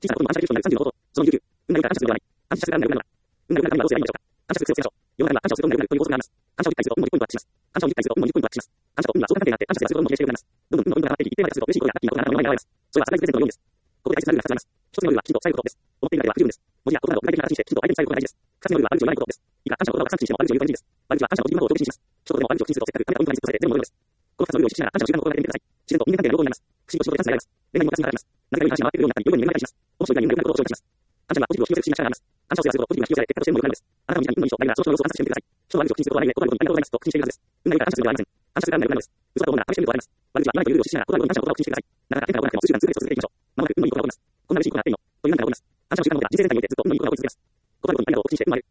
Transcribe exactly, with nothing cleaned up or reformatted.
小さなことの暗射技術となるさんじゅうのこと、そのにじゅうきゅう、運がいいか感謝するのではない。感謝するが運がいいならば、運が運が運が運がどうすればいいのでしょうか。感謝する必要性でしょう。世の中には感謝をすると運が運が運という法則があります。感謝を理解すると運もにポイントアップします。感謝を理解すると運もにポイントアップします。感謝と運は相関関係があって、感謝すると運も比例して運がいます。どんどん運の運動が上がっていき、一定まで達すると嬉しいことやラッキーなことが何でもないそれはサプライズプレゼントのようにです。ここで大切なルールがふたつあります。一つのルールはきちんと伝えることです。思っているだけでは不十分です。文字や言葉など具体的な形にしてきちんと相手に伝えることが大事です。二つ目のルールは悪口を言わないことです。以下、感謝の言葉をたくさん口にしても悪口を言うと エヌジー です。悪口は感謝のポジティブなことを特別にします。一言でも悪口を口にするとせっかく神が運がリストされて全部のようです。このふたつのルールを意識しながら感謝の習慣を心がけてみてください。自然と人間関係が良好になります。仕事仕事でチャンスが得られます。恋愛にも活になります。なぜか良い話が回ってくるようになったり、良いに恵まれたりします。面白いが人間が良くなることを紹介します。感謝にはポジティブを引き寄せる不思議な力があります。感謝をすればするほどポジティブが引き寄せられ、結果として運も良くなるんです。あなたの身近に運の印象をないので、言葉のように運の印象をないなら、その人の様子を観察してみてください。その人の様子を観察してみてください。人は悪口を聞いてことはないので、言葉のようにありがとうございますと口にしているはずです。運がいいから感謝するのではありません。感謝するが運が良くなるのです。嘘だと思うなら試してみるとわかります。悪口は言わないというルールを実施しながら、言葉のように感謝の言葉を口にしてください。なかなか変化が起こらなくても数時間ずっと続けていきましょう。まもなく運のいいことが起こります。こんな嬉しいことがあっていいのという何かが起こります。感謝の習慣を持っています。人生全体においてずっと運のいいことが起こり続けます。言葉のようにありがとうを口にして運もある。